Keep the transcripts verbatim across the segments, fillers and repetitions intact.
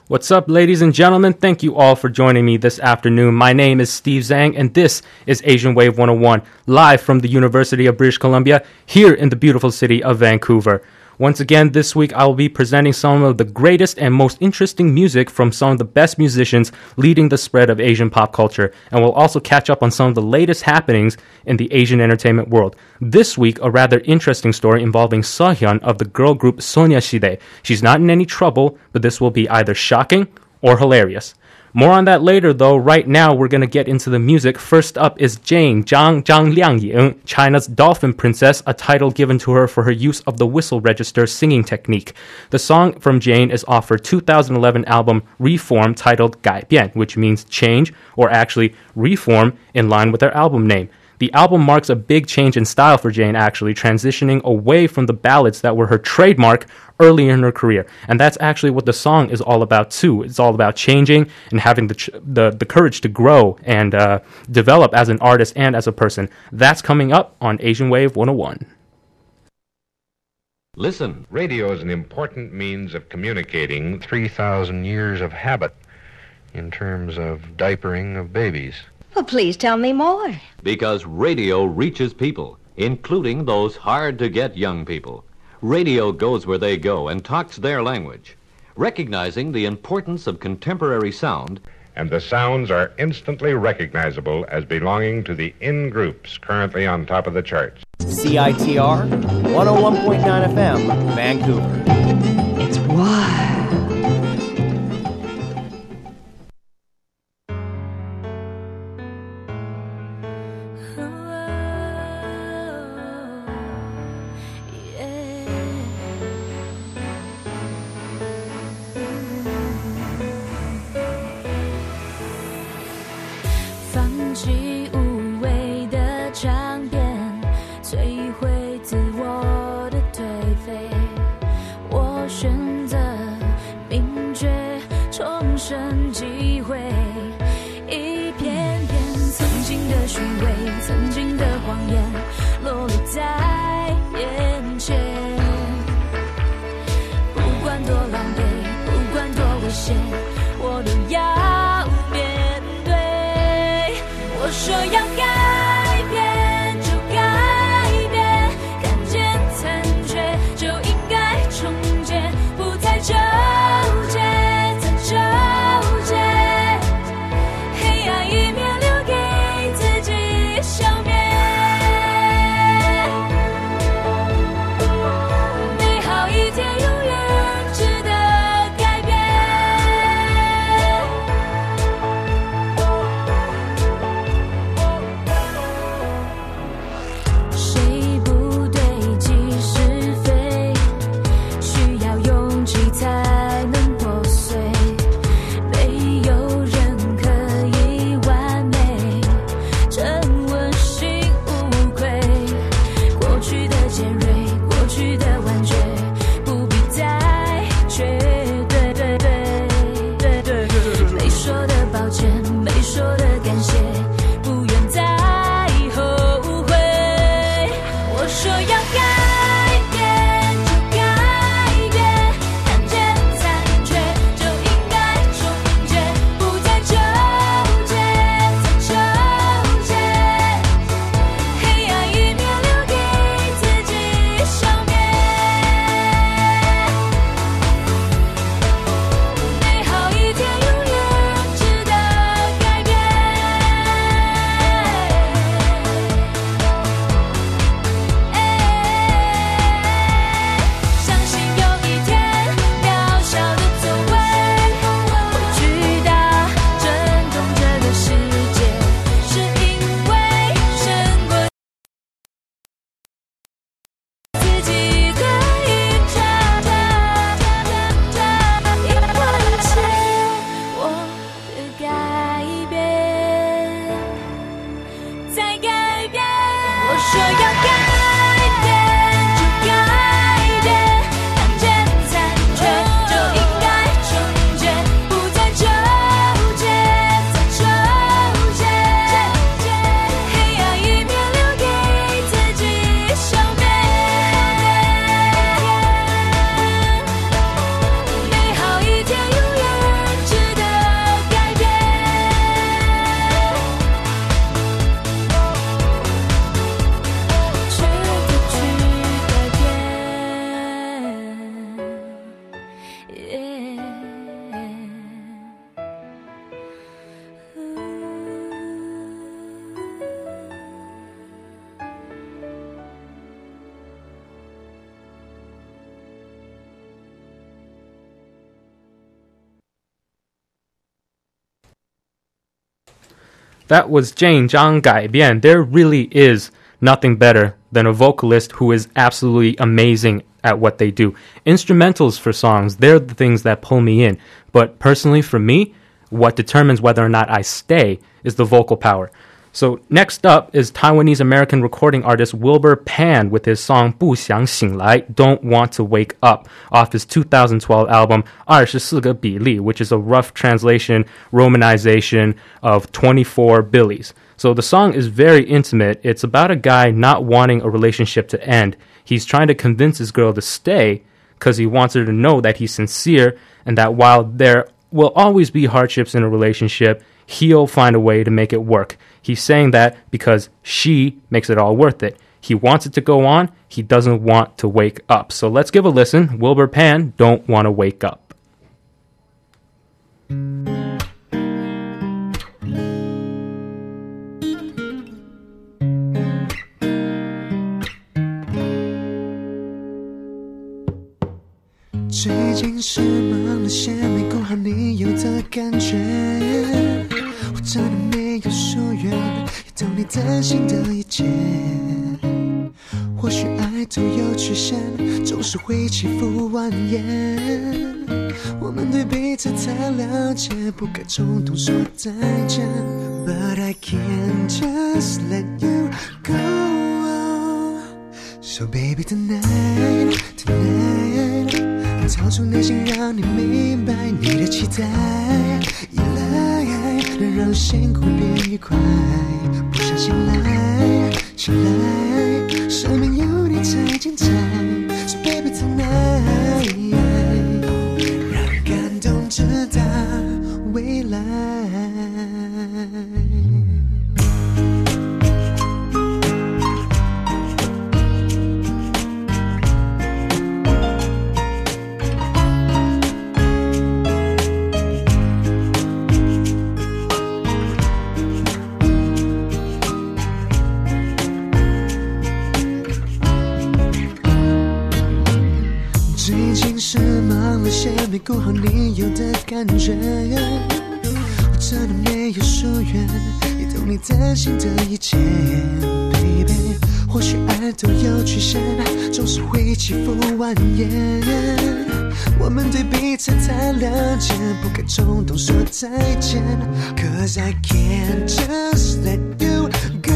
What's up, ladies and gentlemen? Thank you all for joining me this afternoon. My name is Steve Zhang, and this is Asian Wave one oh one, live from the University of British Columbia, here in the beautiful city of Vancouver. Once again, this week I will be presenting some of the greatest and most interesting music from some of the best musicians leading the spread of Asian pop culture, and we'll also catch up on some of the latest happenings in the Asian entertainment world. This week, a rather interesting story involving Seohyun of the girl group Soneashide. She's not in any trouble, but this will be either shocking or hilarious. More on that later, though. Right now, we're going to get into the music. First up is Jane Zhang Zhang Liangying, China's Dolphin Princess, a title given to her for her use of the whistle register singing technique. The song from Jane is off her two thousand eleven album Reform, titled 改变, which means change, or actually reform, in line with her album name. The album marks a big change in style for Jane, actually, transitioning away from the ballads that were her trademark early in her career. And that's actually what the song is all about, too. It's all about changing and having the ch- the, the courage to grow and uh, develop as an artist and as a person. That's coming up on Asian Wave one oh one. Listen. Radio is an important means of communicating three thousand years of habit in terms of diapering of babies. Well, please tell me more. Because radio reaches people, including those hard-to-get young people. Radio goes where they go and talks their language, recognizing the importance of contemporary sound. And the sounds are instantly recognizable as belonging to the in-groups currently on top of the charts. C I T R, one oh one point nine F M, Vancouver. It's wild. 我选择 That was Jane Zhang Gai Bian. There really is nothing better than a vocalist who is absolutely amazing at what they do. Instrumentals for songs, they're the things that pull me in. But personally, for me, what determines whether or not I stay is the vocal power. So next up is Taiwanese-American recording artist Wilbur Pan with his song 不想醒来, Don't Want to Wake Up, off his two thousand twelve album 二十四个比例, which is a rough translation, romanization of twenty-four Billies. So the song is very intimate. It's about a guy not wanting a relationship to end. He's trying to convince his girl to stay because he wants her to know that he's sincere and that while there will always be hardships in a relationship, he'll find a way to make it work. He's saying that because she makes it all worth it. He wants it to go on. He doesn't want to wake up. So let's give a listen. Wilbur Pan, Don't Want to Wake Up. 最近是忙了些，没顾好你有的感觉，我真的没有疏远，也懂你担心的一切。或许爱都有曲线，总是会起伏蜿蜒。我们对彼此太了解，不该冲动说再见。But I can't just let you go. So baby tonight, tonight.掏出内心，让你明白你的期待，依赖能让辛苦变愉快。不想醒来，醒来，生命有你才精彩。So baby tonight， 让人感动直达未来。是忙了些，没顾好你有的感觉，我真的没有疏远，也懂你担心的一切 Baby， 或许爱都有曲线，总是会起伏蜿蜒。我们对彼此太了解，不该冲动说再见。 Cause I can't just let you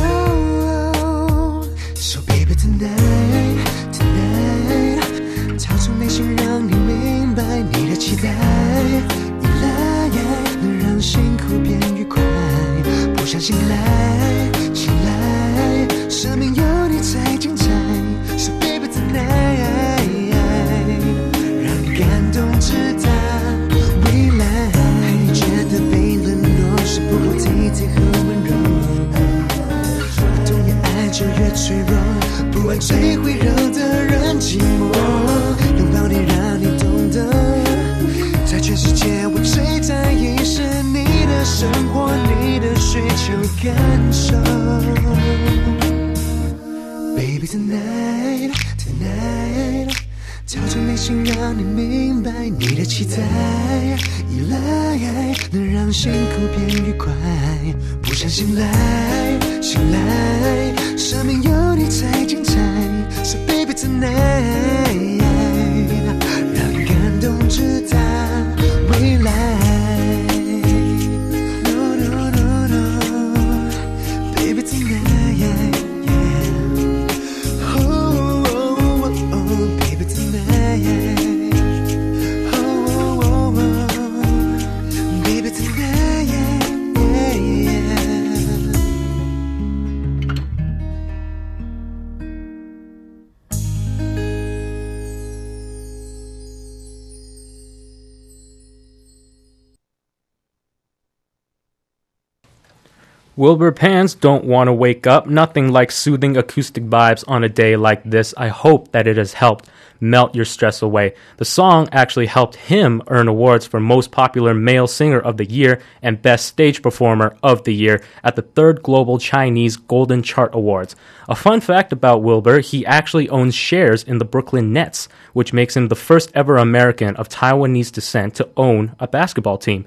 go. So baby tonight, tonight， 掏出内心，让你明白你的期待，依赖能让辛苦变愉快。不想醒来，醒来，生命有你才精彩。So baby tonight， 让你感动直达未来。你觉得被冷落是不够体贴和温柔，我懂越爱就越脆弱，不爱最会惹得人寂寞。拥抱你，让你懂得，在全世界我最在意是你的生活，你的需求感受。Baby tonight, tonight， 掏出内心，让你明白你的期待，依赖能让辛苦变愉快。不想醒来，醒来，生命有你才精彩。So baby tonight， 让你感动直达未来。No no no no， baby tonight， oh oh oh oh baby tonight， oh oh oh baby tonight。 Wilbur Pan's Don't Want to Wake Up. Nothing like soothing acoustic vibes on a day like this. I hope that it has helped melt your stress away. The song actually helped him earn awards for Most Popular Male Singer of the Year and Best Stage Performer of the Year at the third Global Chinese Golden Chart Awards. A fun fact about Wilbur, he actually owns shares in the Brooklyn Nets, which makes him the first ever American of Taiwanese descent to own a basketball team.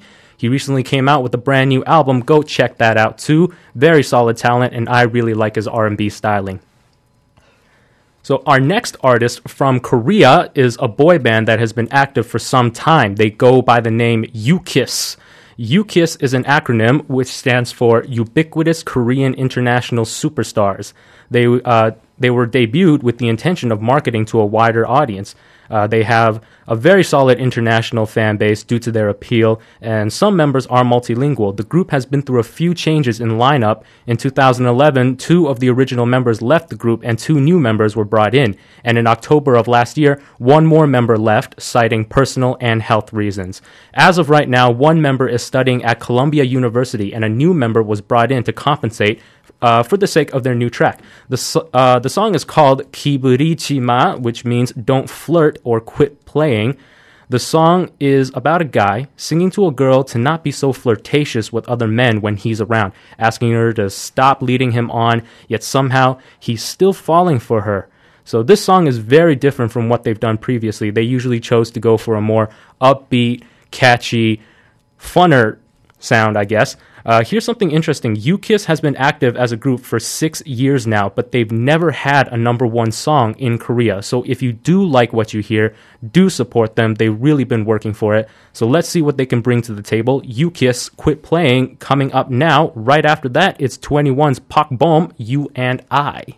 He recently came out with a brand new album. Go check that out too. Very solid talent, and I really like his R and B styling. So our next artist from Korea is a boy band that has been active for some time. They go by the name U-KISS. U-KISS is an acronym which stands for Ubiquitous Korean International Superstars. They uh, they were debuted with the intention of marketing to a wider audience. Uh, they have a very solid international fan base due to their appeal, and some members are multilingual. The group has been through a few changes in lineup. In two thousand eleven, two of the original members left the group and two new members were brought in. And in October of last year, one more member left, citing personal and health reasons. As of right now, one member is studying at Columbia University and a new member was brought in to compensate Uh, for the sake of their new track. The, uh, the song is called 기부리지마, which means don't flirt or quit playing. The song is about a guy singing to a girl to not be so flirtatious with other men when he's around, asking her to stop leading him on, yet somehow he's still falling for her. So this song is very different from what they've done previously. They usually chose to go for a more upbeat, catchy, funner sound, I guess. Uh, here's something interesting. U-KISS has been active as a group for six years now, but they've never had a number one song in Korea. So if you do like what you hear, do support them. They've really been working for it. So let's see what they can bring to the table. U-KISS, Quit Playing, coming up now. Right after that, it's twenty-one's Park Bom, You and I.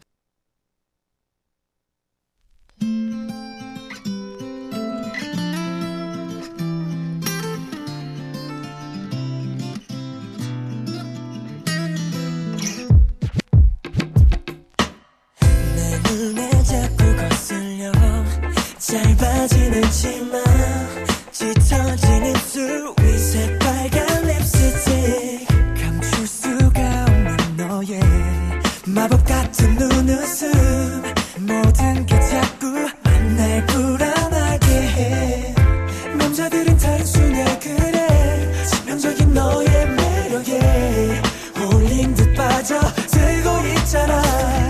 짧아지는 치마 짙어지는 수위 새빨간 립스틱 감출 수가 없는 너의 마법 같은 눈웃음 모든 게 자꾸 날 불안하게 해 남자들은 다른 수냐 그래 치명적인 너의 매력에 홀린 듯 빠져들고 있잖아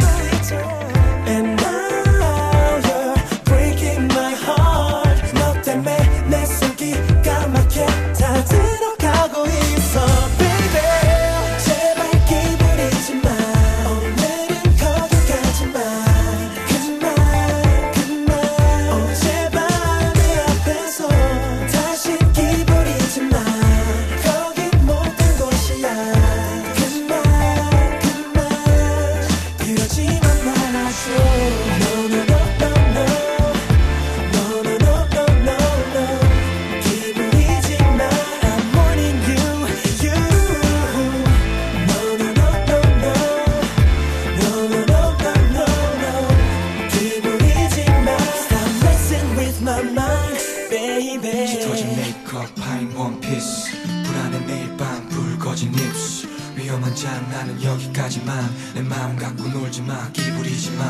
나는 여기까지만 내 마음 갖고 놀지마 기부리지마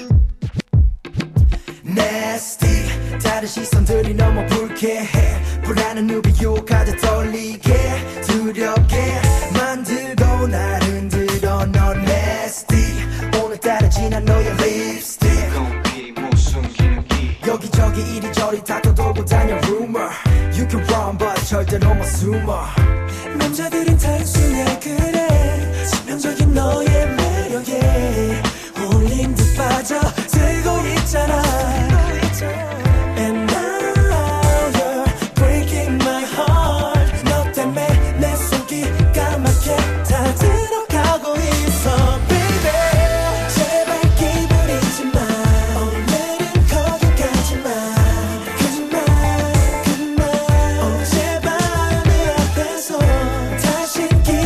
Nasty 다른 시선들이 너무 불쾌해 불안한 눈빛 유혹하듯 떨리게 두렵게 만들고 날 흔들어 너 Nasty 오늘따라 진한 너의 립스틱 공기 못 숨기는 기 여기저기 이리저리 다 떠돌고 다녀 rumor You can run but 절대로 못 숨어 남자들은 단순해 그래 치명적인 너의 매력에 홀린 듯 빠져들고 있잖아 And now you're breaking my heart 너 때문에 내 손길 까맣게 다 들어가고 있어 baby 제발 기부리지 마 오늘은 거기 가지 마 그만 그만 어 제발 내 앞에서 다시 기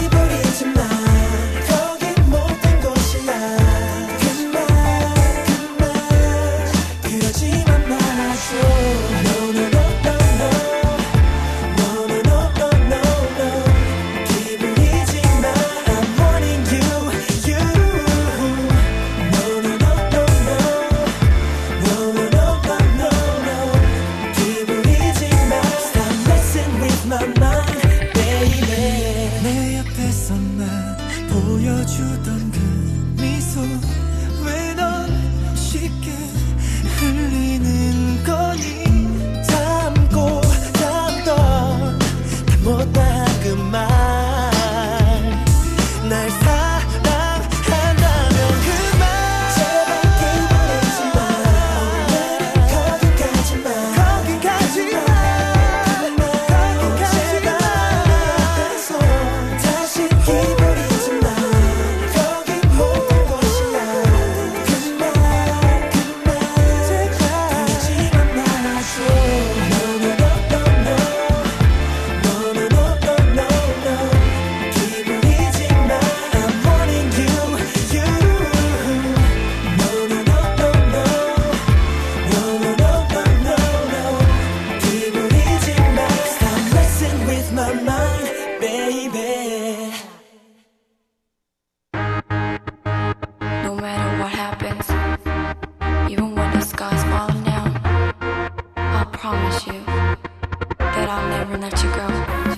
let you go.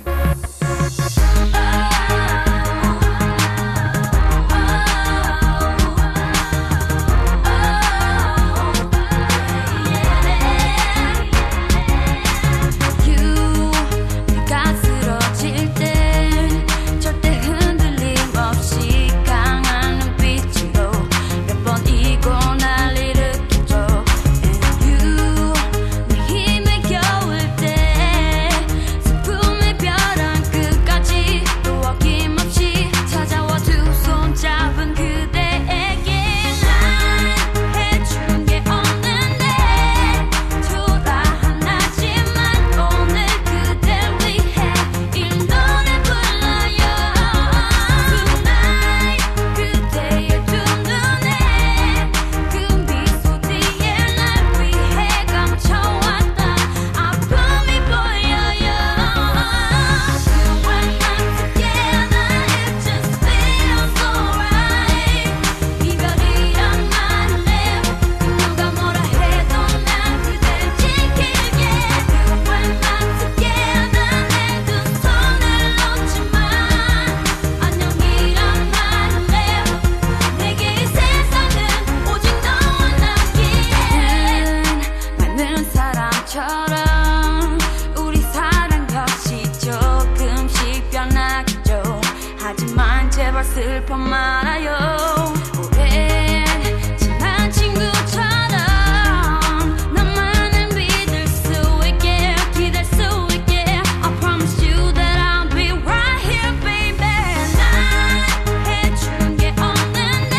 슬퍼 말아요. 오랜 지난 친구처럼 나만을 믿을 수 있게 기댈 수 있게 I promise you that I'll be right here baby. 난 해준 게 없는데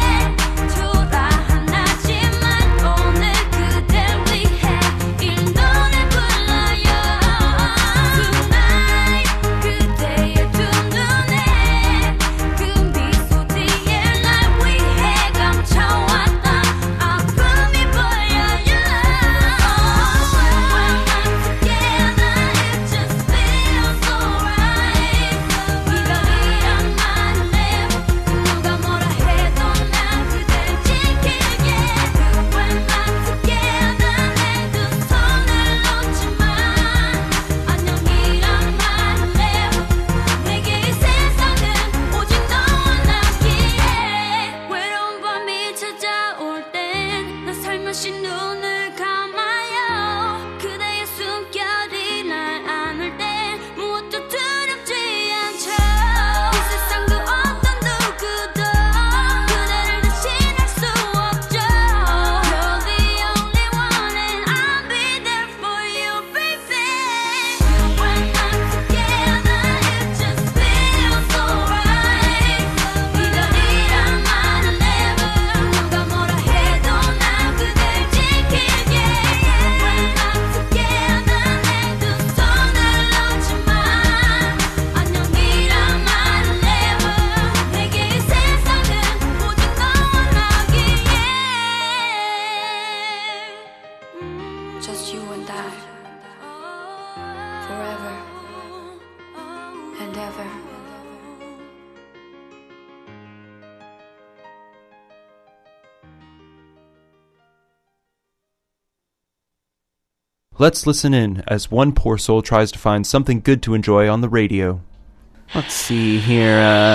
초라하지만 오늘 그댈 위해 이 노래 불러요. Tonight 그대의 두 눈에 눈을 감아요. 그대의 숨결이 날 안을 때 무엇도 두렵지 않죠. 이 세상 그 어떤 누구도 그대를 대신할 수 없죠. You're the only one and I'll be there for you baby. When I'm together it just feels so right. 이별이란 말은 never 누가 뭐라 해도 난 그대 Just you and I, forever and ever. Let's listen in as one poor soul tries to find something good to enjoy on the radio. Let's see here, uh...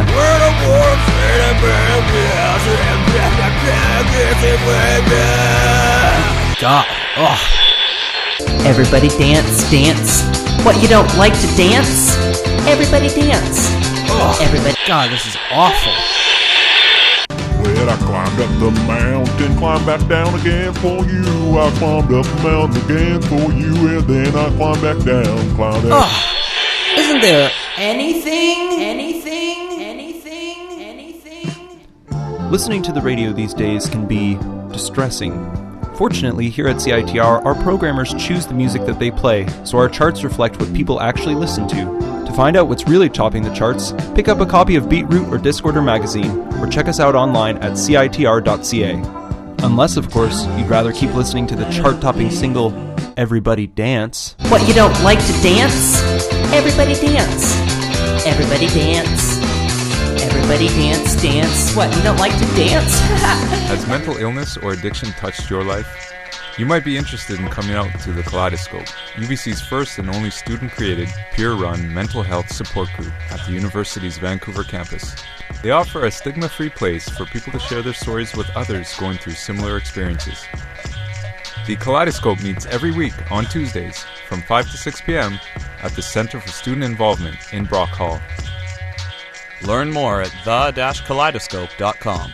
God, ugh. Everybody dance, dance. What, you don't like to dance? Everybody dance. Ugh. Everybody... God, this is awful. Well, I climbed up the mountain, climbed back down again for you. I climbed up the mountain again for you, and then I climbed back down, climbed down. Ugh. Isn't there anything, anything, anything, anything? Listening to the radio these days can be distressing. Fortunately, here at C I T R, our programmers choose the music that they play, so our charts reflect what people actually listen to. To find out what's really topping the charts, pick up a copy of Beatroot or Discorder magazine, or check us out online at C I T R dot C A. Unless, of course, you'd rather keep listening to the chart-topping single, Everybody Dance. What, you don't like to dance? Everybody dance. Everybody dance. Everybody dance, dance. What, you don't like to dance? Has mental illness or addiction touched your life? You might be interested in coming out to the Kaleidoscope, U B C's first and only student-created, peer-run mental health support group at the university's Vancouver campus. They offer a stigma-free place for people to share their stories with others going through similar experiences. The Kaleidoscope meets every week on Tuesdays from five to six p.m. at the Center for Student Involvement in Brock Hall. Learn more at the dash kaleidoscope dot com.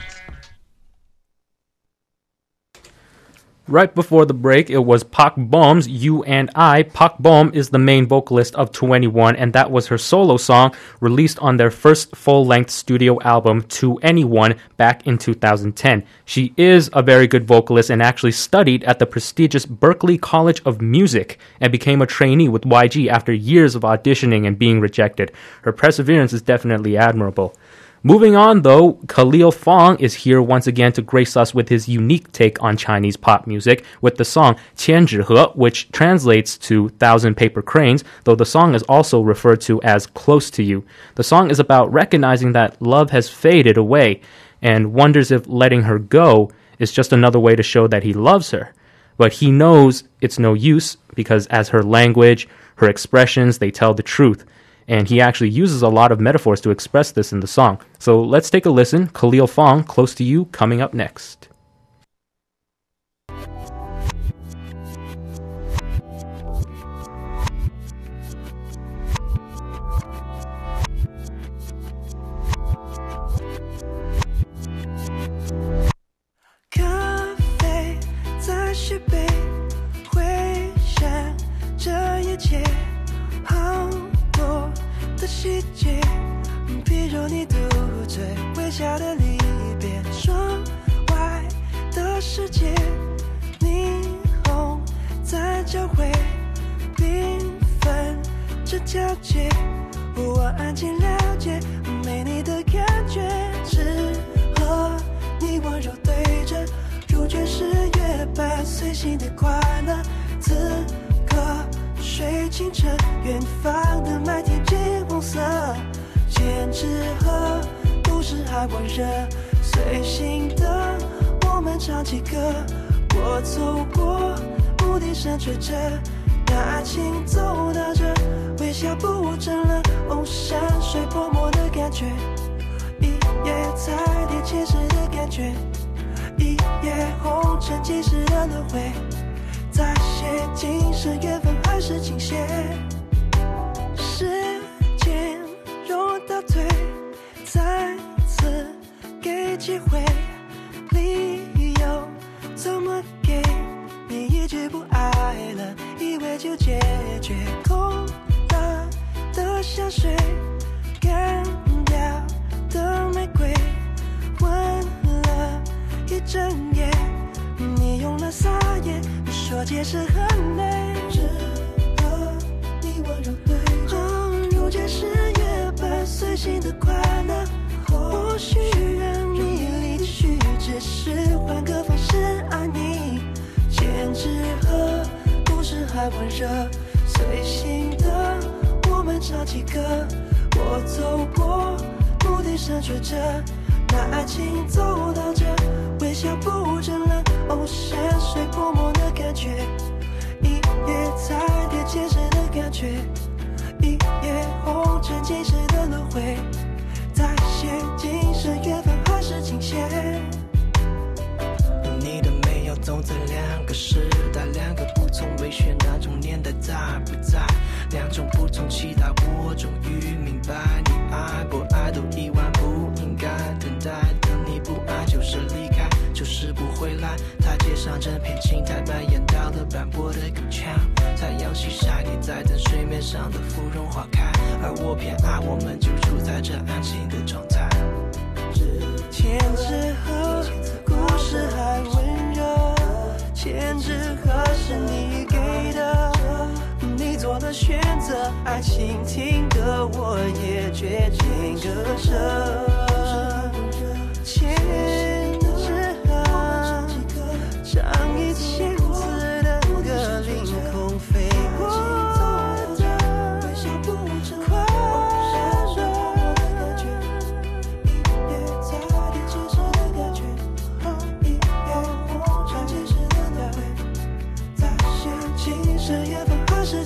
Right before the break, it was Park Bom's You and I. Park Bom is the main vocalist of twenty-one, and that was her solo song released on their first full-length studio album, To Anyone, back in two thousand ten. She is a very good vocalist and actually studied at the prestigious Berklee College of Music and became a trainee with Y G after years of auditioning and being rejected. Her perseverance is definitely admirable. Moving on, though, Khalil Fong is here once again to grace us with his unique take on Chinese pop music with the song Qian Zhi He, which translates to Thousand Paper Cranes, though the song is also referred to as Close to You. The song is about recognizing that love has faded away and wonders if letting her go is just another way to show that he loves her. But he knows it's no use because as her language, her expressions, they tell the truth. And he actually uses a lot of metaphors to express this in the song. So let's take a listen. Khalil Fong, Close to You, coming up next.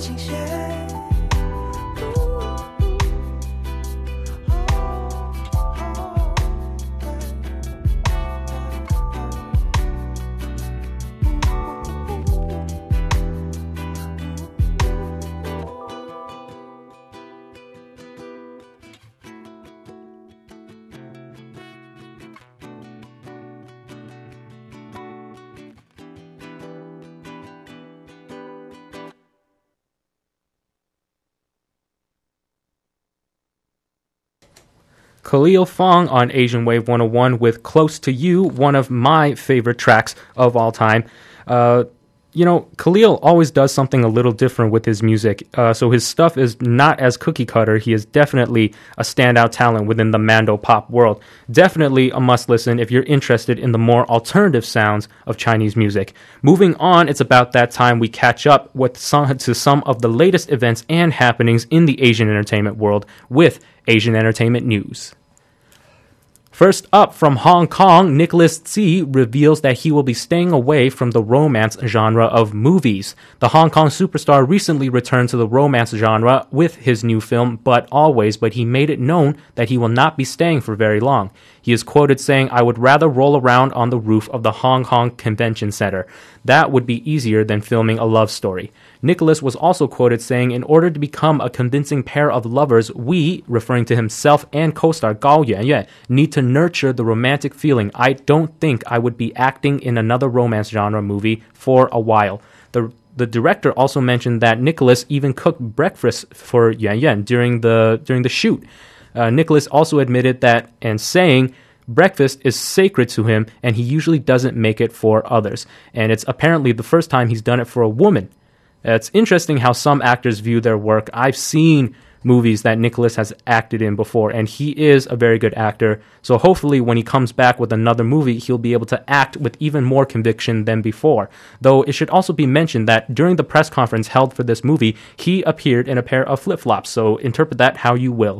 倾斜。 Khalil Fong on Asian Wave one oh one with Close to You, one of my favorite tracks of all time. Uh, you know, Khalil always does something a little different with his music, uh, so his stuff is not as cookie cutter. He is definitely a standout talent within the Mando pop world. Definitely a must listen if you're interested in the more alternative sounds of Chinese music. Moving on, it's about that time we catch up with some, to some of the latest events and happenings in the Asian entertainment world with Asian Entertainment News. First up, from Hong Kong, Nicholas Tse reveals that he will be staying away from the romance genre of movies. The Hong Kong superstar recently returned to the romance genre with his new film, But Always, but he made it known that he will not be staying for very long. He is quoted saying, "I would rather roll around on the roof of the Hong Kong Convention Center. That would be easier than filming a love story." Nicholas was also quoted saying, "In order to become a convincing pair of lovers, we," referring to himself and co-star Gao Yuanyuan, "need to nurture the romantic feeling. I don't think I would be acting in another romance genre movie for a while." The The director also mentioned that Nicholas even cooked breakfast for Yuanyuan during the during the shoot. Uh, Nicholas also admitted that and saying breakfast is sacred to him and he usually doesn't make it for others. And it's apparently the first time he's done it for a woman. It's interesting how some actors view their work. I've seen movies that Nicholas has acted in before, and he is a very good actor. So hopefully when he comes back with another movie, he'll be able to act with even more conviction than before. Though it should also be mentioned that during the press conference held for this movie, he appeared in a pair of flip-flops, so interpret that how you will.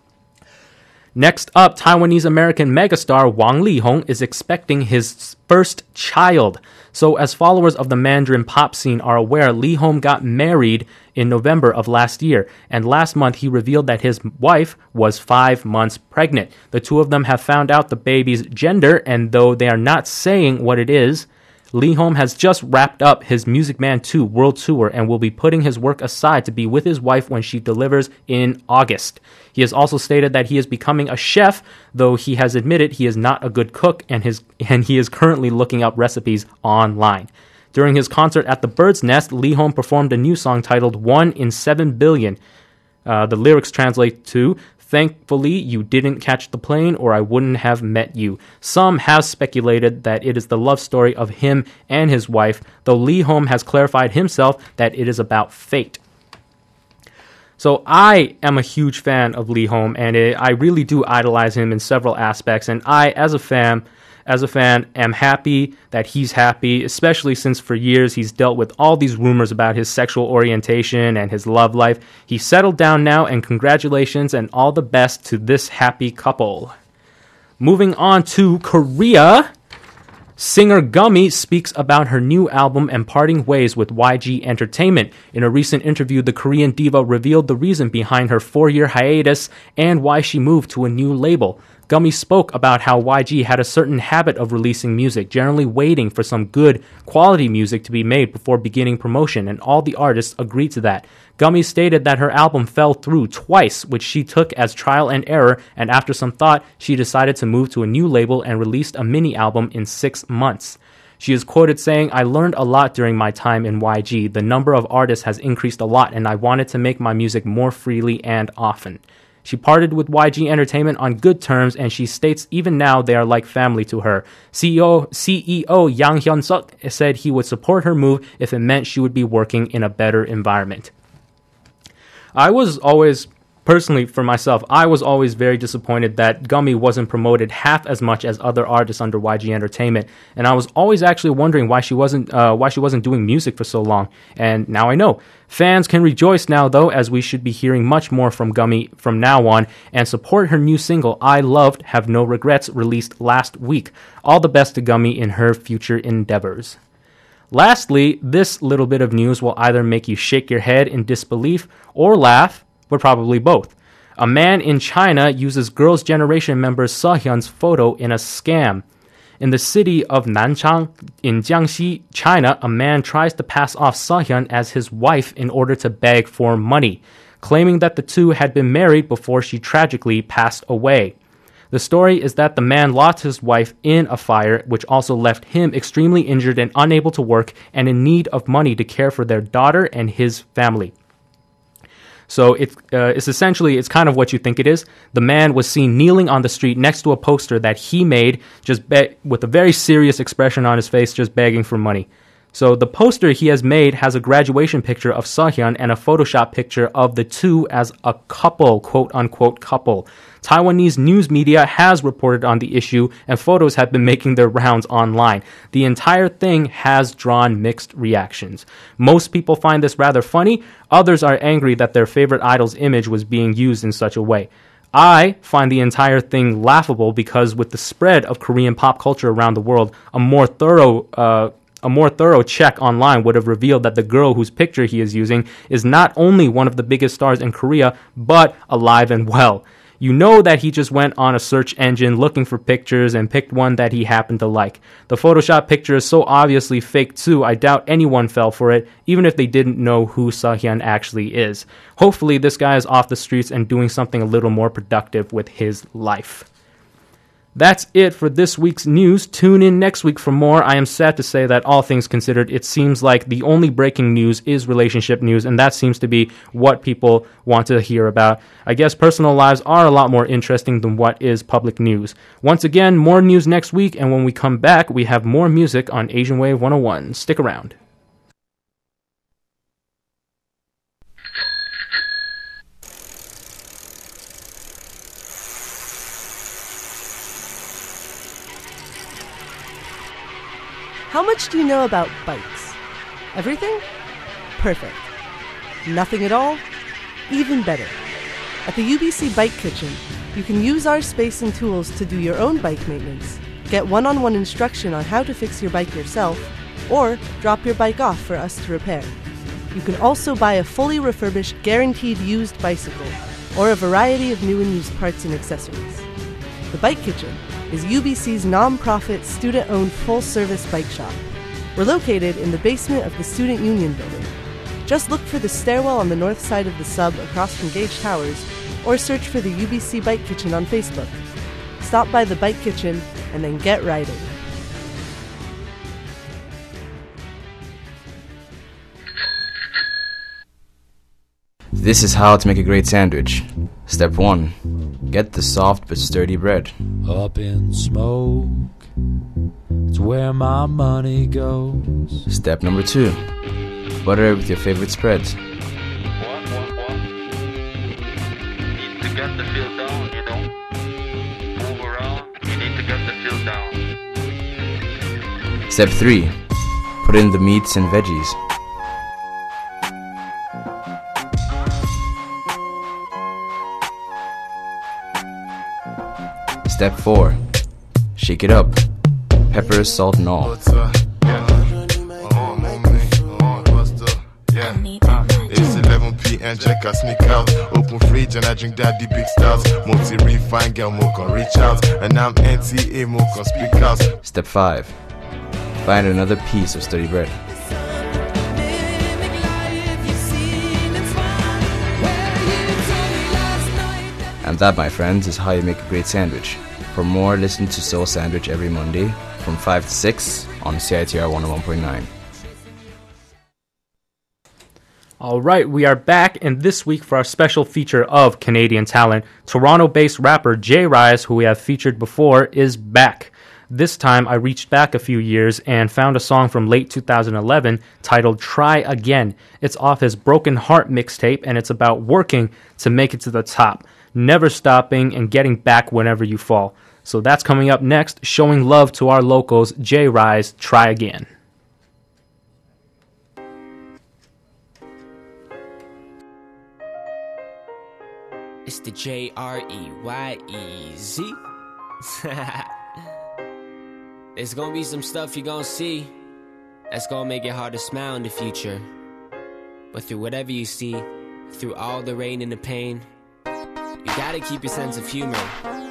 Next up, Taiwanese-American megastar Wang Lihong is expecting his first child. So as followers of the Mandarin pop scene are aware, Lihong got married in November of last year, and last month he revealed that his wife was five months pregnant. The two of them have found out the baby's gender, and though they are not saying what it is, Lihong has just wrapped up his Music Man two World Tour and will be putting his work aside to be with his wife when she delivers in August. He has also stated that he is becoming a chef, though he has admitted he is not a good cook and his and he is currently looking up recipes online. During his concert at the Bird's Nest, Lihong performed a new song titled One in Seven Billion. Uh, the lyrics translate to, "Thankfully, you didn't catch the plane or I wouldn't have met you." Some have speculated that it is the love story of him and his wife, though Lihong has clarified himself that it is about fate. So I am a huge fan of Lihong, and it, I really do idolize him in several aspects, and I, as a fan, As a fan, am happy that he's happy, especially since for years he's dealt with all these rumors about his sexual orientation and his love life. He's settled down now, and congratulations and all the best to this happy couple. Moving on to Korea, singer Gummy speaks about her new album and parting ways with Y G Entertainment. In a recent interview, the Korean diva revealed the reason behind her four-year hiatus and why she moved to a new label. Gummy spoke about how Y G had a certain habit of releasing music, generally waiting for some good, quality music to be made before beginning promotion, and all the artists agreed to that. Gummy stated that her album fell through twice, which she took as trial and error, and after some thought, she decided to move to a new label and released a mini-album in six months. She is quoted saying, "I learned a lot during my time in Y G. The number of artists has increased a lot, and I wanted to make my music more freely and often." She parted with Y G Entertainment on good terms, and she states even now they are like family to her. C E O, C E O Yang Hyun-suk said he would support her move if it meant she would be working in a better environment. I was always, personally for myself, I was always very disappointed that Gummy wasn't promoted half as much as other artists under Y G Entertainment, and I was always actually wondering why she wasn't uh, why she wasn't doing music for so long. And now I know. Fans can rejoice now, though, as we should be hearing much more from Gummy from now on, and support her new single, I Loved, Have No Regrets, released last week. All the best to Gummy in her future endeavors. Lastly, this little bit of news will either make you shake your head in disbelief or laugh, but probably both. A man in China uses Girls' Generation member Sehyun's photo in a scam. In the city of Nanchang in Jiangxi, China, a man tries to pass off Sehyun as his wife in order to beg for money, claiming that the two had been married before she tragically passed away. The story is that the man lost his wife in a fire, which also left him extremely injured and unable to work and in need of money to care for their daughter and his family. So it, uh, it's essentially, it's kind of what you think it is. The man was seen kneeling on the street next to a poster that he made, just be- with a very serious expression on his face, just begging for money. So the poster he has made has a graduation picture of Sehyun and a Photoshop picture of the two as a couple, quote-unquote couple. Taiwanese news media has reported on the issue, and photos have been making their rounds online. The entire thing has drawn mixed reactions. Most people find this rather funny. Others are angry that their favorite idol's image was being used in such a way. I find the entire thing laughable because with the spread of Korean pop culture around the world, a more thorough uh, A more thorough check online would have revealed that the girl whose picture he is using is not only one of the biggest stars in Korea, but alive and well. You know that he just went on a search engine looking for pictures and picked one that he happened to like. The Photoshop picture is so obviously fake too, I doubt anyone fell for it, even if they didn't know who Sehyun actually is. Hopefully this guy is off the streets and doing something a little more productive with his life. That's it for this week's news. Tune in next week for more. I am sad to say that all things considered, it seems like the only breaking news is relationship news, and that seems to be what people want to hear about. I guess personal lives are a lot more interesting than what is public news. Once again, more news next week, and when we come back, we have more music on Asian Wave one oh one. Stick around. How much do you know about bikes? Everything? Perfect. Nothing at all? Even better. At the U B C Bike Kitchen, you can use our space and tools to do your own bike maintenance, get one-on-one instruction on how to fix your bike yourself, or drop your bike off for us to repair. You can also buy a fully refurbished, guaranteed used bicycle, or a variety of new and used parts and accessories. The Bike Kitchen is U B C's non-profit, student-owned, full-service bike shop. We're located in the basement of the Student Union building. Just look for the stairwell on the north side of the sub across from Gage Towers, or search for the U B C Bike Kitchen on Facebook. Stop by the Bike Kitchen and then get riding. This is how to make a great sandwich. Step one. Get the soft but sturdy bread. Up in smoke, it's where my money goes. Step number two. Butter it with your favorite spreads. What, what, what? Need to get the feel down, you know? Move around, you need to get the feel down. Step three. Put in the meats and veggies. Step four. Shake it up. Pepper, salt, and all. It's eleven p.m. check I sneak out. Open fridge and I drink daddy big stouts. Multi refine girl mo can reach out. And I'm N T A mo can speak out. Step five. Find another piece of sturdy bread. And that, my friends, is how you make a great sandwich. For more, listen to Soul Sandwich every Monday from five to six on C I T R one oh one point nine. All right, we are back, and this week for our special feature of Canadian talent, Toronto-based rapper Jay Rise, who we have featured before, is back. This time, I reached back a few years and found a song from late two thousand eleven titled Try Again. It's off his Broken Heart mixtape, and it's about working to make it to the top, never stopping and getting back whenever you fall. So that's coming up next, showing love to our locals, Jay Rise, Try Again. It's the J R E Y E Z. There's gonna be some stuff you're gonna see. that's gonna make it hard to smile in the future. But through whatever you see, through all the rain and the pain, you gotta keep your sense of humor.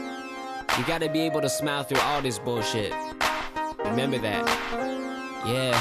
You gotta be able to smile through all this bullshit. Remember that. Yeah.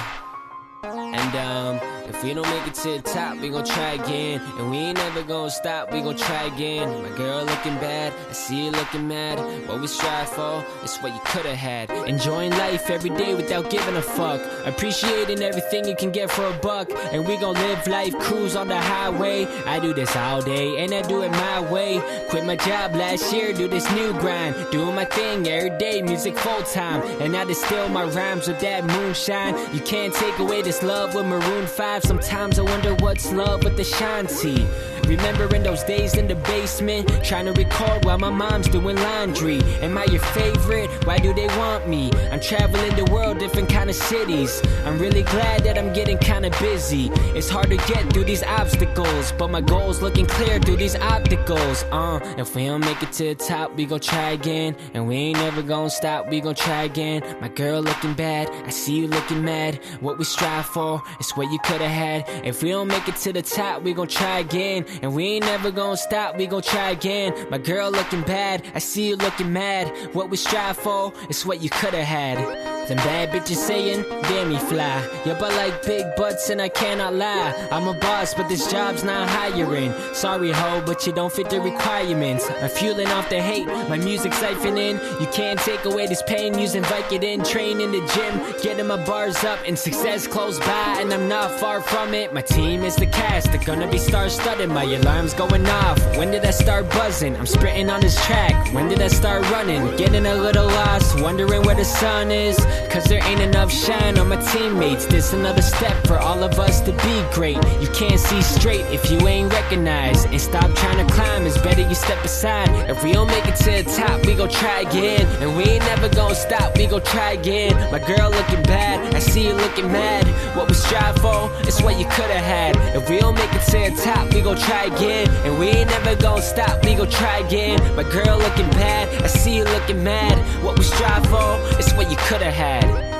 And um, if we don't make it to the top, we gon' try again. And we ain't never gon' stop, we gon' try again. My girl looking bad, I see you looking mad. What we strive for, is what you could've had. Enjoying life every day without giving a fuck. Appreciating everything you can get for a buck. And we gon' live life, cruise on the highway. I do this all day, and I do it my way. Quit my job last year, do this new grind. Doing my thing every day, music full time. And I distill my rhymes with that moonshine. You can't take away this love with Maroon five. Sometimes I wonder what's love with the Shanti. Remembering those days in the basement, trying to record while my mom's doing laundry. Am I your favorite? Why do they want me? I'm traveling the world, different kind of cities. I'm really glad that I'm getting kinda busy. It's hard to get through these obstacles, but my goal's looking clear through these opticals. Uh, if we don't make it to the top, we gon' try again. And we ain't never gon' stop, we gon' try again. My girl looking bad, I see you looking mad. What we strive for, is what you could've had. If we don't make it to the top, we gon' try again. And we ain't never gon' stop, we gon' try again. My girl looking bad, I see you looking mad. What we strive for, is what you could've had. Them bad bitches saying, damn me fly. Yup, I like big butts and I cannot lie. I'm a boss, but this job's not hiring. Sorry ho, but you don't fit the requirements. I'm fueling off the hate, my music siphoning. You can't take away this pain using Vicodin. Train in the gym, getting my bars up. And success close by, and I'm not far from it. My team is the cast, they're gonna be star-studded. My alarm's going off, when did I start buzzing? I'm sprinting on this track, when did I start running? Getting a little lost, wondering where the sun is. Cause there ain't enough shine on my teammates. This another step for all of us to be great. You can't see straight if you ain't recognized. And stop trying to climb, it's better you step aside. If we don't make it to the top, we gon' try again. And we ain't never gon' stop, we gon' try again. My girl looking bad, I see you looking mad. What we strive for, it's what you could've had. If we don't make it to the top, we gon' try again. And we ain't never gon' stop, we gon' try again. My girl looking bad, I see you looking mad. What we strive for, it's what you could've had.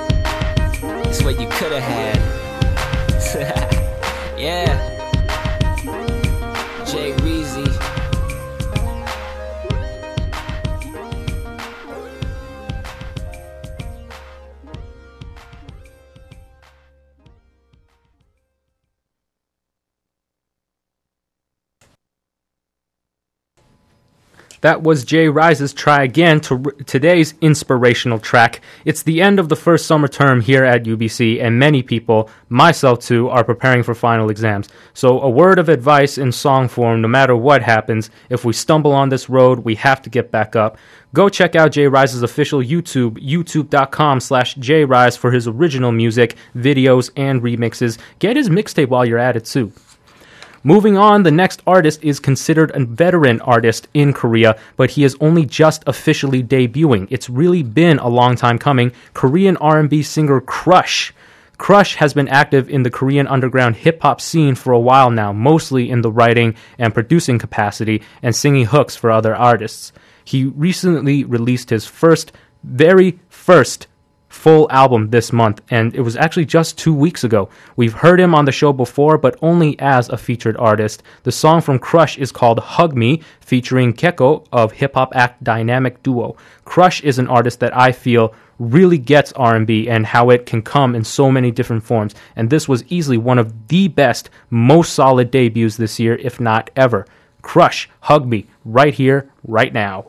It's what you could've had. Yeah. Jay Reezy. That was Jay Rise's Try Again, to r- today's inspirational track. It's the end of the first summer term here at U B C, and many people, myself too, are preparing for final exams. So a word of advice in song form, no matter what happens, if we stumble on this road, we have to get back up. Go check out Jay Rise's official YouTube, youtube.com slash jrise for his original music, videos, and remixes. Get his mixtape while you're at it too. Moving on, the next artist is considered a veteran artist in Korea, but he is only just officially debuting. It's really been a long time coming. Korean R and B singer Crush. Crush has been active in the Korean underground hip-hop scene for a while now, mostly in the writing and producing capacity and singing hooks for other artists. He recently released his first, very first full album this month, and it was actually just two weeks ago. We've heard him on the show before, but only as a featured artist. The song from Crush is called Hug Me, featuring Keko of hip-hop act Dynamic Duo. Crush is an artist that I feel really gets R and B and how it can come in so many different forms, and this was easily one of the best, most solid debuts this year, if not ever. Crush, Hug Me, right here, right now.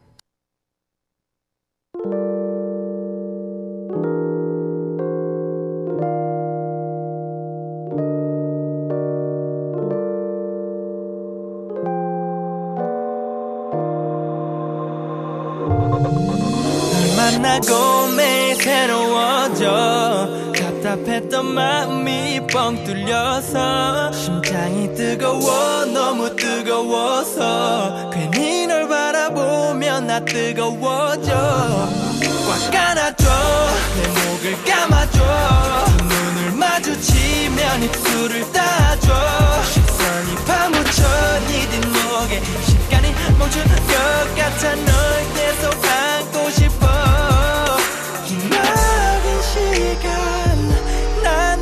만나고 매일 새로워져 답답했던 마음이 뻥 뚫려서 심장이 뜨거워 너무 뜨거워서 괜히 널 바라보면 나 뜨거워져 꽉 안아줘 내 목을 감아줘 두 눈을 마주치면 입술을 닦아줘 시선이 파묻혀 네 뒷목에 시간이 멈춘 것 같아 널 계속 안고 싶어 기나긴 시간 날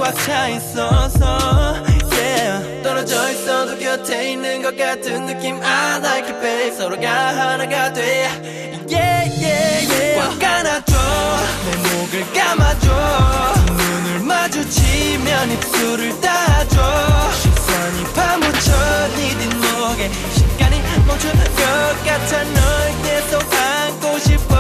꽉 차 있어서 yeah. 떨어져 있어도 곁에 있는 것 같은 느낌 I like it babe 서로가 하나가 돼 yeah, yeah, yeah. 꽉 안아줘 내 목을 감아줘 눈을 마주치면 입술을 닿아줘 시선이 파묻혀 네 뒷목에 시간이 멈출 것 같아 널 계속 안고 싶어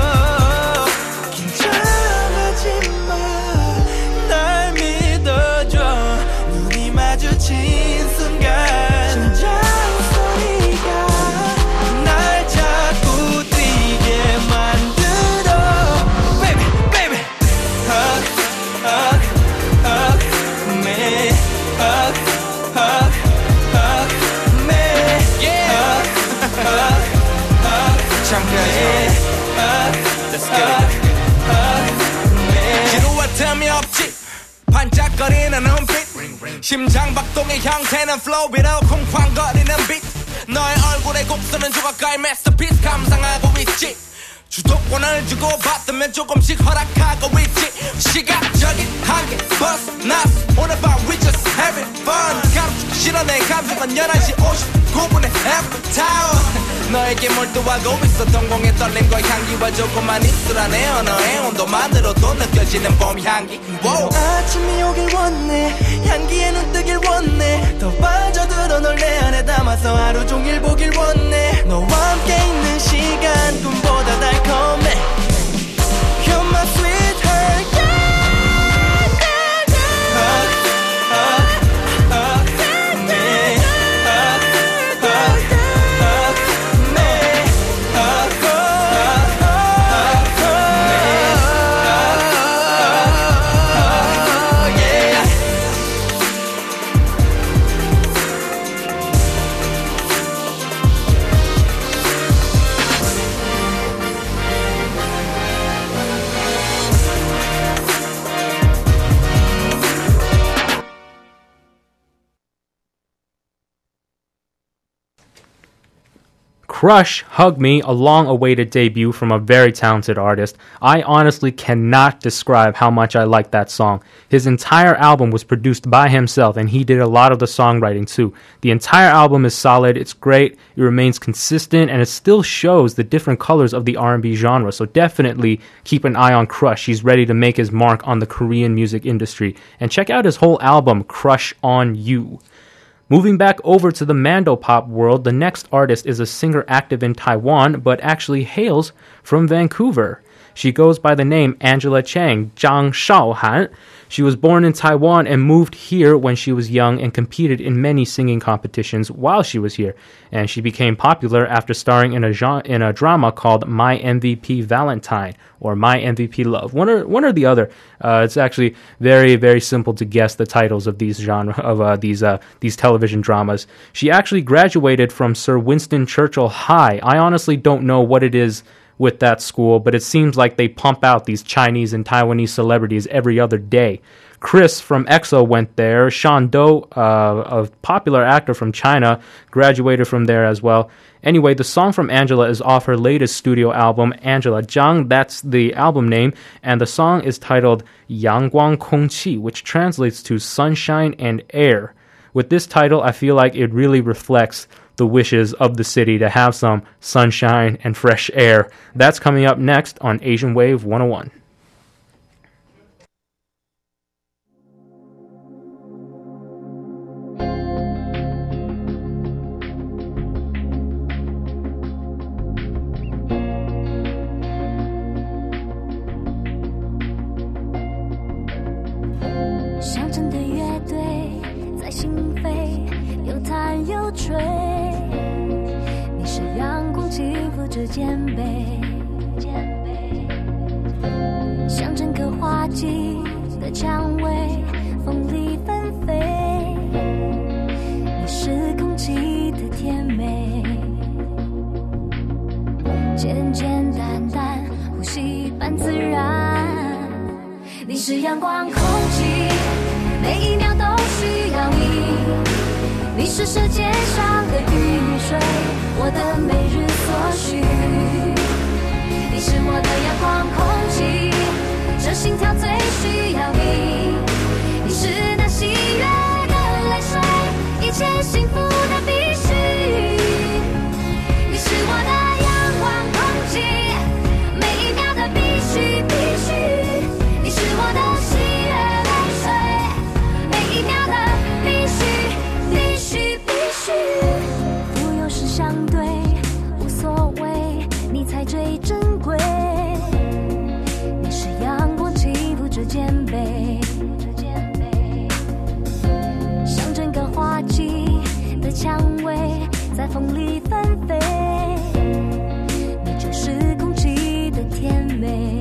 긴장하지 마 날 믿어줘 눈이 마주친 순간 심장 소리가 날 자꾸 뛰게 만들어 Baby, baby Hug, hug, hug me Hug, hug, hug me Yeah Hug, hug, hug 잠깐만 Let's go 지루할 틈이 없지 반짝거리는 눈빛 심장박동의 형태는 flow이로 쿵쾅거리는 빛 너의 얼굴에 곡선은 조각가의 masterpiece 감상하고 있지 주도권을 주고 받으면 조금씩 허락하고 있지 시각적인 한계 벗어났어 오늘 밤 we just having fun 감추기 싫어 내 감정은 열한 시 오십구 분에 Eiffel Tower 너에게 몰두하고 있어 동공의 떨림과 향기와 조금만 입술한 내 언어의 온도만으로도 느껴지는 봄 향기 wow. 아침이 오길 원해 향기에 눈 뜨길 원해 더 빠져들어 널 내 안에 담아서 하루 종일 보길 원해 너와 함께 있는 시간 꿈보다 달콤해 You're my sweetheart yeah. Crush, Hug Me, a long-awaited debut from a very talented artist. I honestly cannot describe how much I like that song. His entire album was produced by himself, and he did a lot of the songwriting too. The entire album is solid, it's great, it remains consistent, and it still shows the different colors of the R and B genre, so definitely keep an eye on Crush. He's ready to make his mark on the Korean music industry. And check out his whole album, Crush on You. Moving back over to the Mandopop world, the next artist is a singer active in Taiwan, but actually hails from Vancouver. She goes by the name Angela Chang, Zhang Shaohan. She was born in Taiwan and moved here when she was young and competed in many singing competitions while she was here. And she became popular after starring in a genre, in a drama called My M V P Valentine or My M V P Love. One or one or the other. Uh, it's actually very very simple to guess the titles of these genre of uh, these uh, these television dramas. She actually graduated from Sir Winston Churchill High. I honestly don't know what it is with that school, but it seems like they pump out these Chinese and Taiwanese celebrities every other day. Chris from E X O went there. Sean Do, uh, a popular actor from China, graduated from there as well. Anyway, the song from Angela is off her latest studio album, Angela Zhang. That's the album name, and the song is titled Yangguang Kongqi, which translates to sunshine and air. With this title, I feel like it really reflects the wishes of the city to have some sunshine and fresh air. That's coming up next on Asian Wave one oh one. She 在风里纷飞，你就是空气的甜美，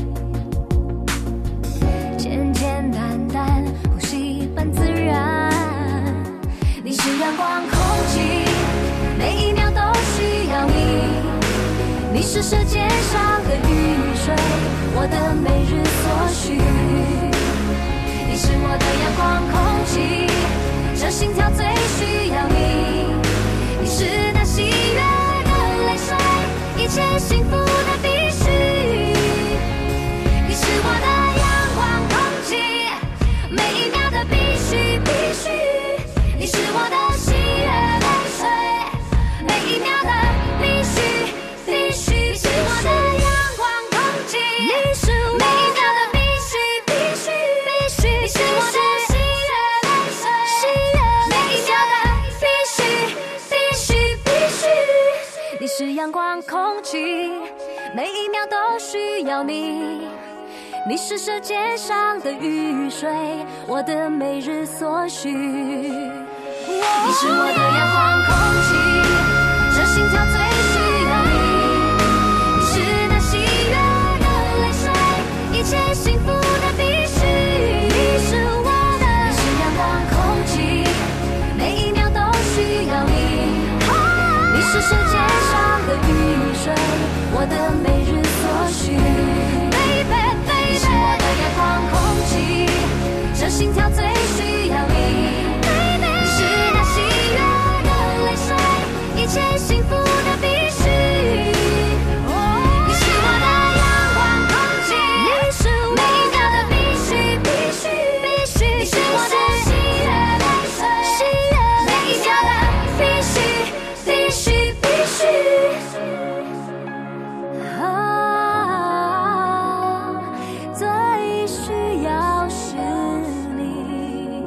简简单单，呼吸般自然。你是阳光空气，每一秒都需要你。你是世界上的雨水，我的每日所需。你是我的阳光空气，这心跳最需要你。你是那喜悦的泪水，一切幸福的必须。你是我的阳光空气，每一秒的必须必须。你是我的喜悦泪水，每一秒的必须必须。你是我的阳光空气，你是每一秒的必须必须必须。你是我的喜悦泪水，喜悦每一秒的必须必须必须。你是阳光空气，每一秒都需要你。你是世界上的雨水，我的每日所需。你是我的阳光空气，这心跳最需要你。你是那喜悦的泪水，一切幸福的必须。你是我的，你是阳光空气，每一秒都需要你。你是世界上的雨水，我的每日所需。你是我的阳光空气，这心跳最需要你。你是那喜悦的泪水，一切幸福的必须。你是我的阳光空气，你是每一秒的必须必须必须。你是我的喜悦泪水，喜悦每一秒的必须必须必须。最需要是你。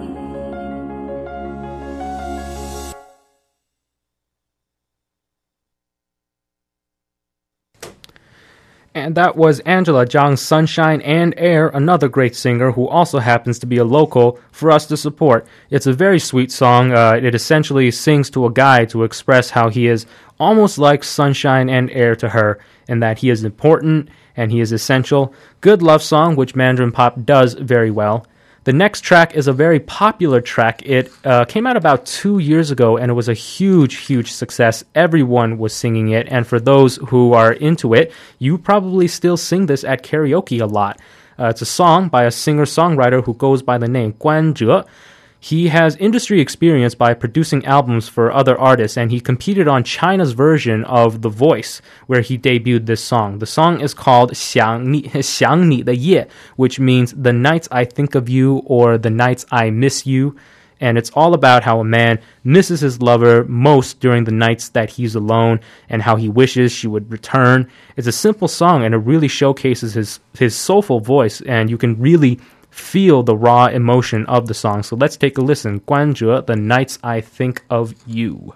And that was Angela Zhang's Sunshine and Air, another great singer who also happens to be a local for us to support. It's a very sweet song. Uh, it essentially sings to a guy to express how he is almost like sunshine and air to her, and that he is important and he is essential. Good love song, which Mandarin Pop does very well. The next track is a very popular track. It uh, came out about two years ago, and it was a huge, huge success. Everyone was singing it, and for those who are into it, you probably still sing this at karaoke a lot. Uh, it's a song by a singer-songwriter who goes by the name Guan Zhe. He has industry experience by producing albums for other artists, and he competed on China's version of The Voice, where he debuted this song. The song is called 想你, 想你的夜, which means The Nights I Think of You or The Nights I Miss You. And it's all about how a man misses his lover most during the nights that he's alone and how he wishes she would return. It's a simple song, and it really showcases his, his soulful voice, and you can really feel the raw emotion of the song. So let's take a listen. 关喆, The Nights I Think of You.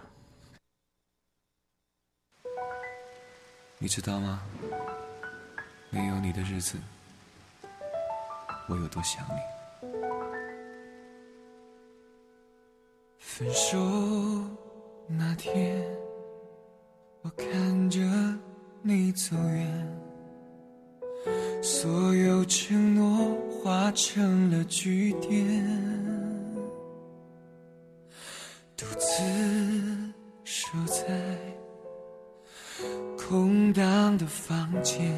你知道吗？没有你的日子，我有多想你。分手那天，我看着你走远，所有承诺化成了句点，独自守在空荡的房间，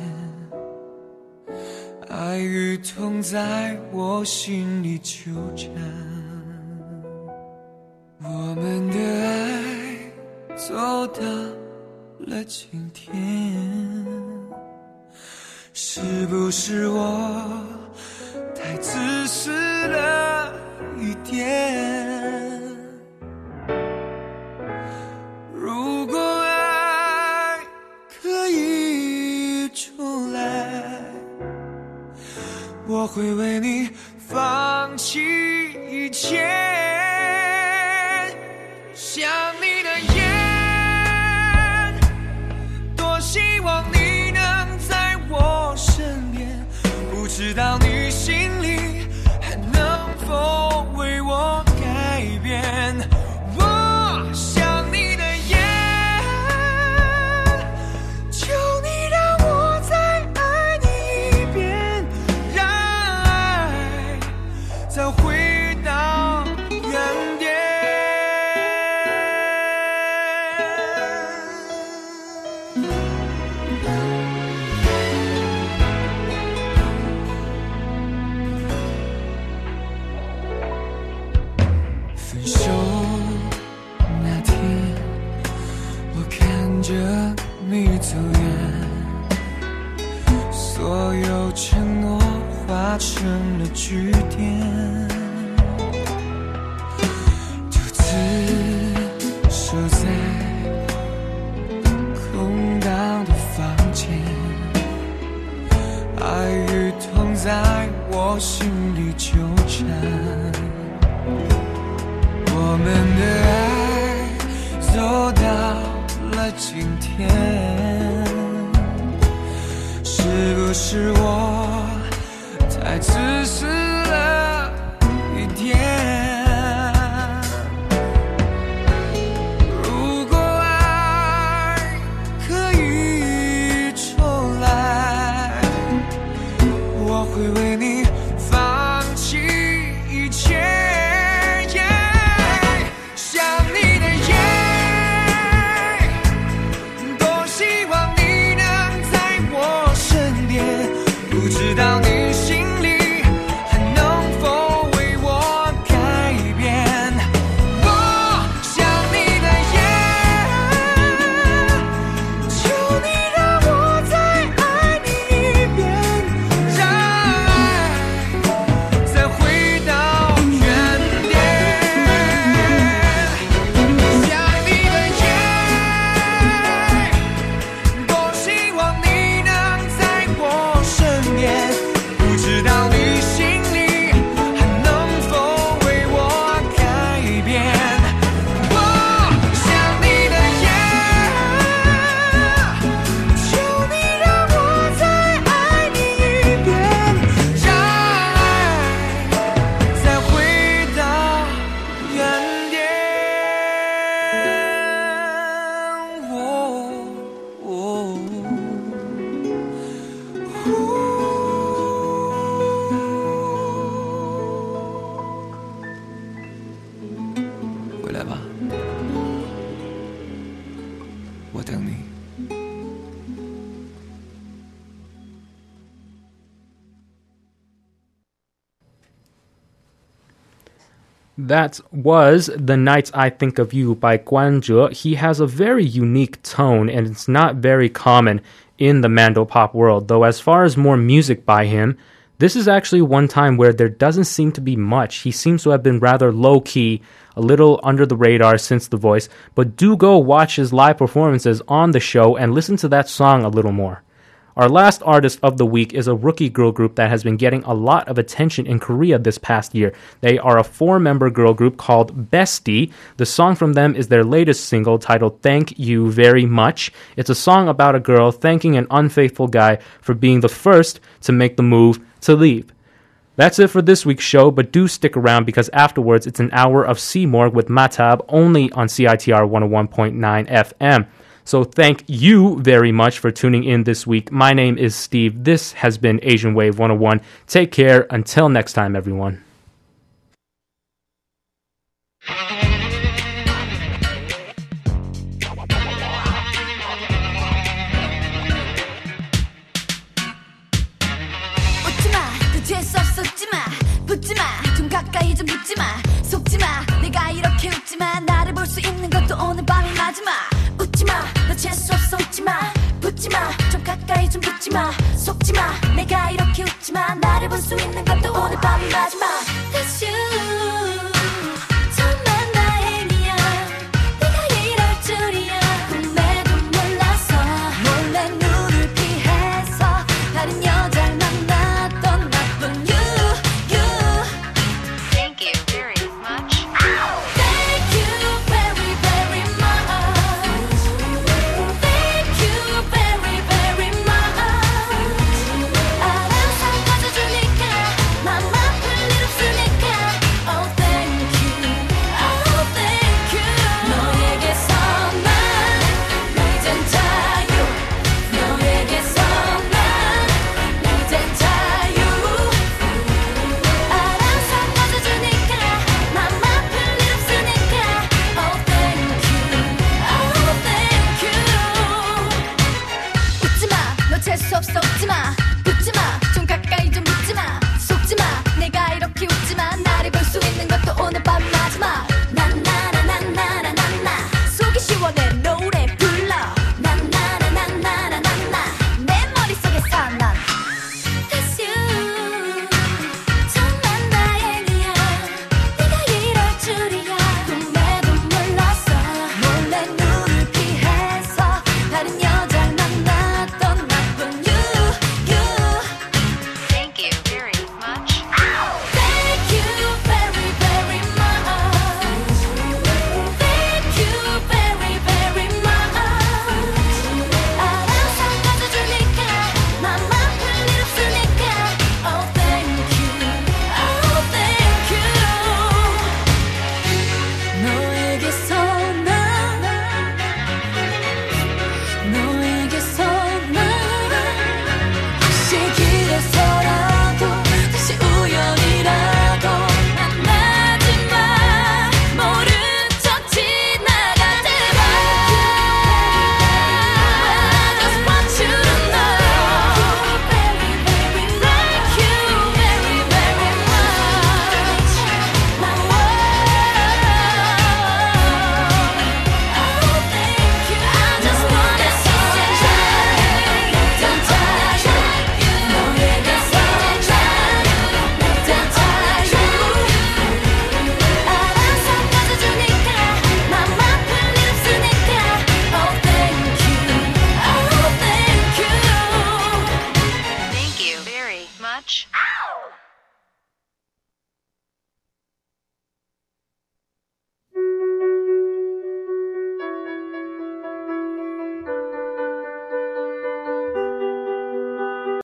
爱与痛在我心里纠缠，我们的爱走到了今天，是不是我太自私了一点？如果爱可以重来，我会为你放弃一切。想你的夜，多希望你能在我身边，不知道你心里还能否为我改变。我想你的夜， 回到原点。分手那天，我看着你走远，所有承诺化成了句点，独自守在空荡的房间，爱与痛在我心里纠缠，我们的爱走到了今天，是不是我太自私了一点？如果爱可以重来，我会为你放弃一切。想你的夜，多希望你能在我身边，不知道你心里还能否为我改变。我想你的夜，求你让我再爱你一遍，让爱再回到原点。想你的夜，多希望你能在我身边，不知道你心里还能否为我改变。我想你的夜，求你让我再爱你一遍，让爱再回到原点。哦哦回来吧，我等你。 That was The Nights I Think of You by Guan Zhe. He has a very unique tone, and it's not very common in the Mandopop world, though as far as more music by him, this is actually one time where there doesn't seem to be much. He seems to have been rather low-key, a little under the radar since The Voice, but do go watch his live performances on the show and listen to that song a little more. Our last artist of the week is a rookie girl group that has been getting a lot of attention in Korea this past year. They are a four-member girl group called Bestie. The song from them is their latest single titled Thank You Very Much. It's a song about a girl thanking an unfaithful guy for being the first to make the move to leave. That's it for this week's show, but do stick around because afterwards it's an hour of C-Morg with Matab only on C I T R one oh one point nine F M. So thank you very much for tuning in this week. My name is Steve. This has been Asian Wave one oh one. Take care. Until next time, everyone. 가까이 좀 붙지마 속지마 내가 이렇게 웃지마 나를 볼 수 있는 것도 오늘 밤이 마지막 웃지마 너 재수 없어 웃지마 붙지마 좀 가까이 좀 붙지마 속지마 내가 이렇게 웃지마 나를 볼 수 있는 것도 오늘 밤이 마지막